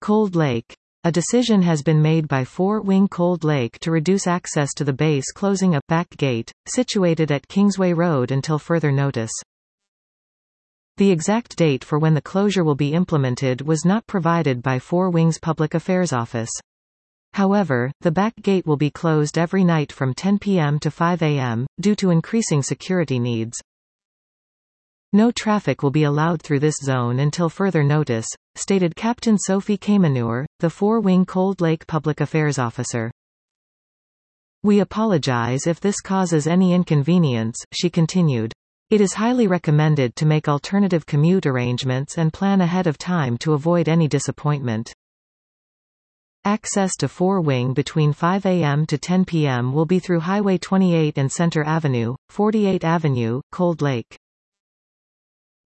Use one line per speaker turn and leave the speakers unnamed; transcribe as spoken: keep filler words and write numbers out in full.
Cold Lake. A decision has been made by Fort Wing Cold Lake to reduce access to the base, closing a back gate, situated at Kingsway Road until further notice. The exact date for when the closure will be implemented was not provided by Fort Wing's Public Affairs Office. However, the back gate will be closed every night from ten p m to five a m, due to increasing security needs. No traffic will be allowed through this zone until further notice, stated Captain Sophie Kamenur, the Fort Wing Cold Lake Public Affairs Officer. We apologize if this causes any inconvenience, she continued. It is highly recommended to make alternative commute arrangements and plan ahead of time to avoid any disappointment. Access to Fort Wing between five a m to ten p m will be through Highway twenty-eight and Center Avenue, forty-eighth Avenue, Cold Lake.